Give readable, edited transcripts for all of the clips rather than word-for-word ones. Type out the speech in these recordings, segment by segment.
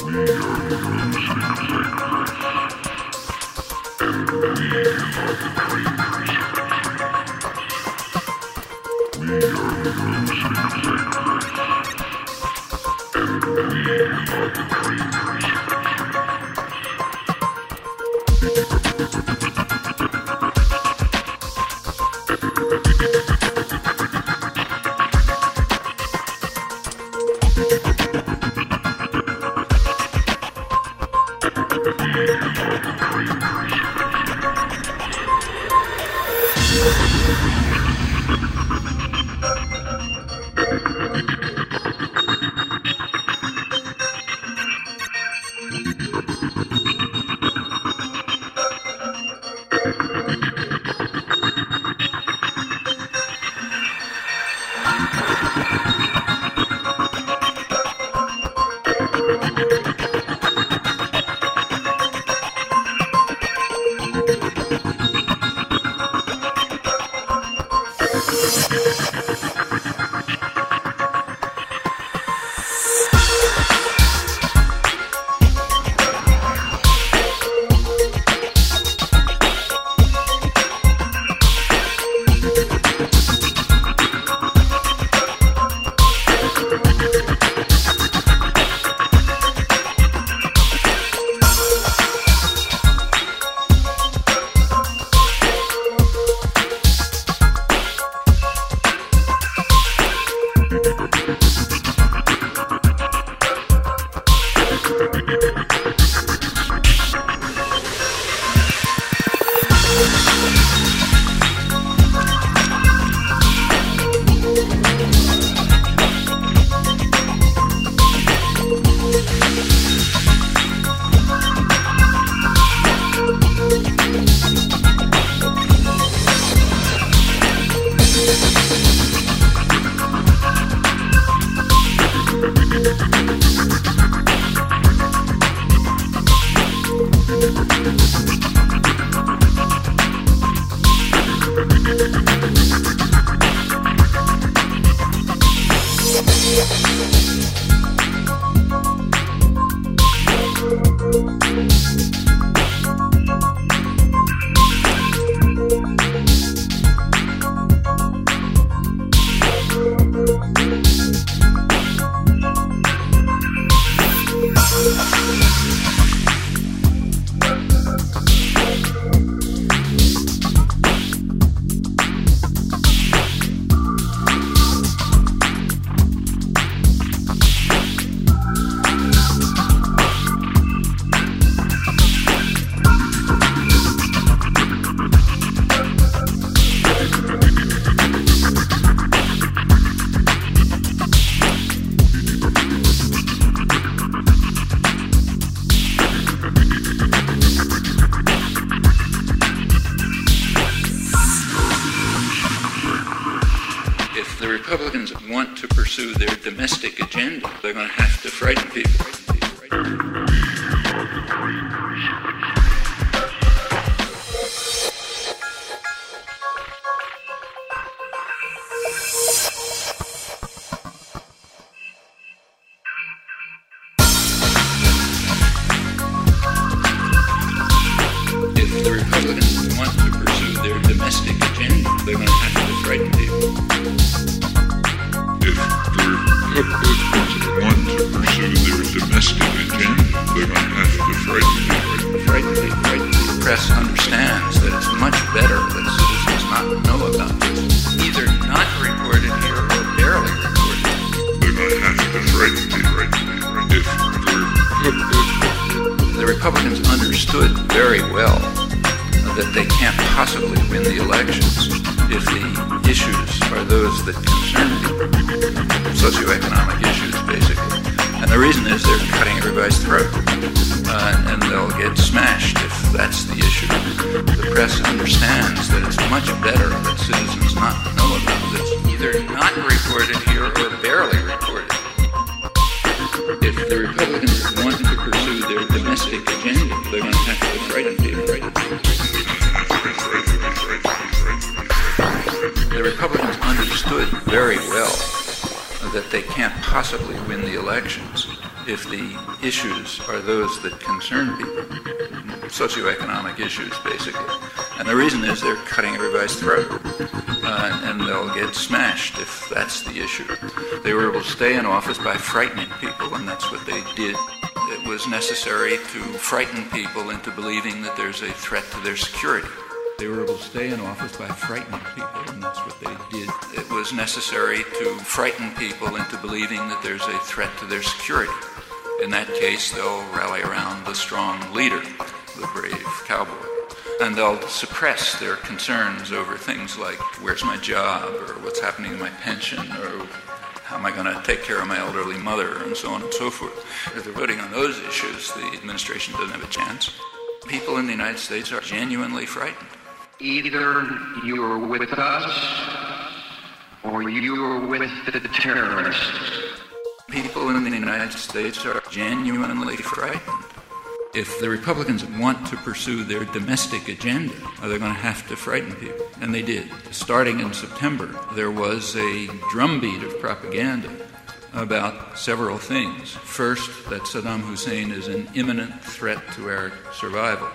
Republicans want to pursue their domestic agenda, they're going to have to frighten people. If the Republicans want to pursue their domestic agenda, they're going to have to frighten people. If the Republicans want to pursue their domestic agenda, they're going to have to frighten people. The press understands that it's much better that citizens not know about this, either not reported here or barely reported. They're going to have to frighten people. If the Republicans understood very well that they can't possibly win the elections if the issues are those that concern people, socioeconomic issues, basically. And the reason is they're cutting everybody's throat, and they'll get smashed if that's the issue. The press understands that it's much better that citizens not know about this, either not reported here or barely reported. If the Republicans want to pursue their domestic agenda, they're going to have to frighten people. The Republicans understood very well that they can't possibly win the elections if the issues are those that concern people, socioeconomic issues, basically. And the reason is they're cutting everybody's throat, and they'll get smashed if that's the issue. They were able to stay in office by frightening people, and that's what they did. It was necessary to frighten people into believing that there's a threat to their security. They were able to stay in office by frightening people, and that's what they did. It was necessary to frighten people into believing that there's a threat to their security. In that case, they'll rally around the strong leader, the brave cowboy, and they'll suppress their concerns over things like, where's my job, or what's happening to my pension, or how am I going to take care of my elderly mother, and so on and so forth. If they're voting on those issues, the administration doesn't have a chance. People in the United States are genuinely frightened. Either you're with us or you're with the terrorists. People in the United States are genuinely frightened. If the Republicans want to pursue their domestic agenda, they're going to have to frighten people. And they did. Starting in September, there was a drumbeat of propaganda about several things. First, that Saddam Hussein is an imminent threat to our survival.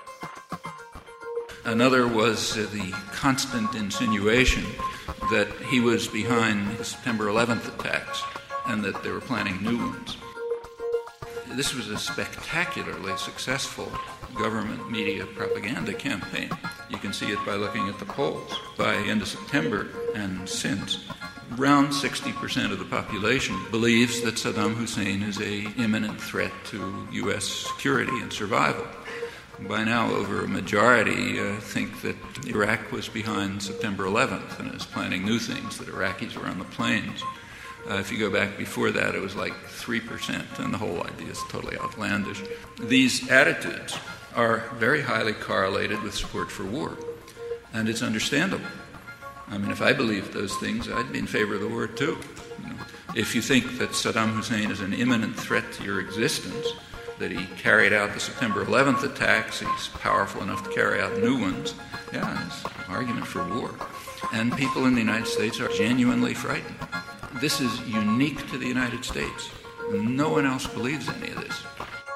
Another was the constant insinuation that he was behind the September 11th attacks and that they were planning new ones. This was a spectacularly successful government media propaganda campaign. You can see it by looking at the polls. By end of September and since, around 60% of the population believes that Saddam Hussein is an imminent threat to U.S. security and survival. By now, over a majority think that Iraq was behind September 11th and is planning new things, that Iraqis were on the plains. If you go back before that, it was like 3%, and the whole idea is totally outlandish. These attitudes are very highly correlated with support for war, and it's understandable. I mean, if I believed those things, I'd be in favor of the war too. If you think that Saddam Hussein is an imminent threat to your existence, that he carried out the September 11th attacks, he's powerful enough to carry out new ones, it's an argument for war. And people in the United States are genuinely frightened. This is unique to the United States. No one else believes any of this.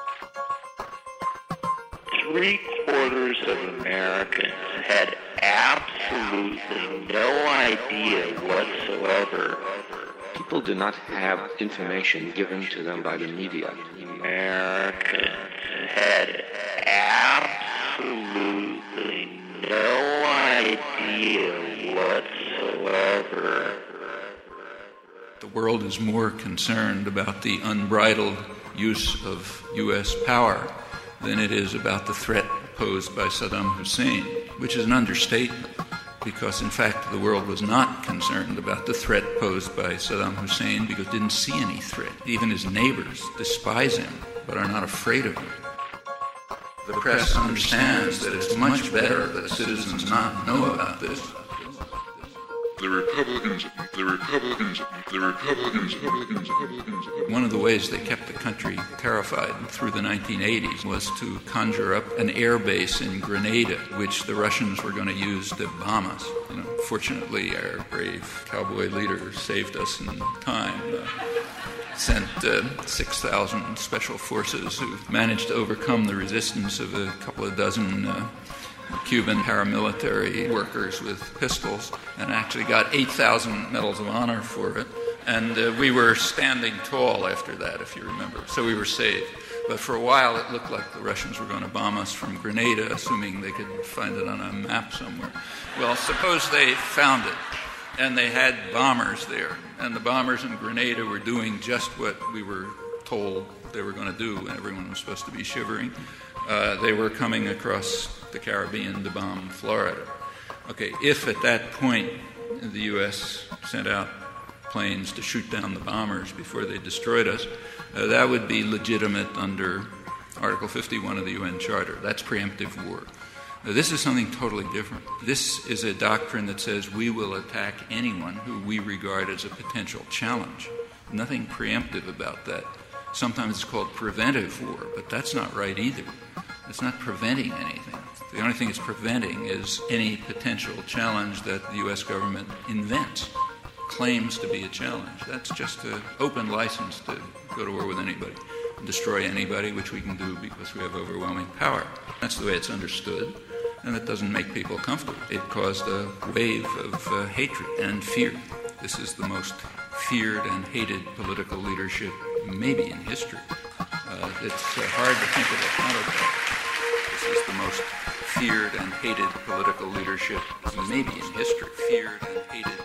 3/4 of Americans had absolutely no idea whatsoever. People do not have information given to them by the media. Americans had absolutely no idea whatsoever. The world is more concerned about the unbridled use of U.S. power than it is about the threat posed by Saddam Hussein, which is an understatement, because in fact the world was not concerned about the threat posed by Saddam Hussein because it didn't see any threat. Even his neighbors despise him but are not afraid of him. The press understands that it's much better that citizens not know about this. The Republicans. One of the ways they kept the country terrified through the 1980s was to conjure up an air base in Grenada, which the Russians were going to use to bomb us. Fortunately, our brave cowboy leader saved us in time. Sent 6,000 special forces who managed to overcome the resistance of a couple of dozen Cuban paramilitary workers with pistols, and actually got 8,000 Medals of Honor for it. And we were standing tall after that, if you remember, so we were saved. But for a while it looked like the Russians were going to bomb us from Grenada, assuming they could find it on a map somewhere. Well, suppose they found it, and they had bombers there, and the bombers in Grenada were doing just what we were told they were going to do, and everyone was supposed to be shivering. They were coming across the Caribbean to bomb Florida. Okay, if at that point the U.S. sent out planes to shoot down the bombers before they destroyed us, that would be legitimate under Article 51 of the UN Charter. That's preemptive war. Now, this is something totally different. This is a doctrine that says we will attack anyone who we regard as a potential challenge. Nothing preemptive about that. Sometimes it's called preventive war, but that's not right either. It's not preventing anything. The only thing it's preventing is any potential challenge that the U.S. government invents, claims to be a challenge. That's just an open license to go to war with anybody. destroy anybody, which we can do because we have overwhelming power. That's the way it's understood, and it doesn't make people comfortable. It caused a wave of hatred and fear. This is the most feared and hated political leadership maybe in history. It's hard to think of a counterpart. This is the most feared and hated political leadership maybe in history. Feared and hated.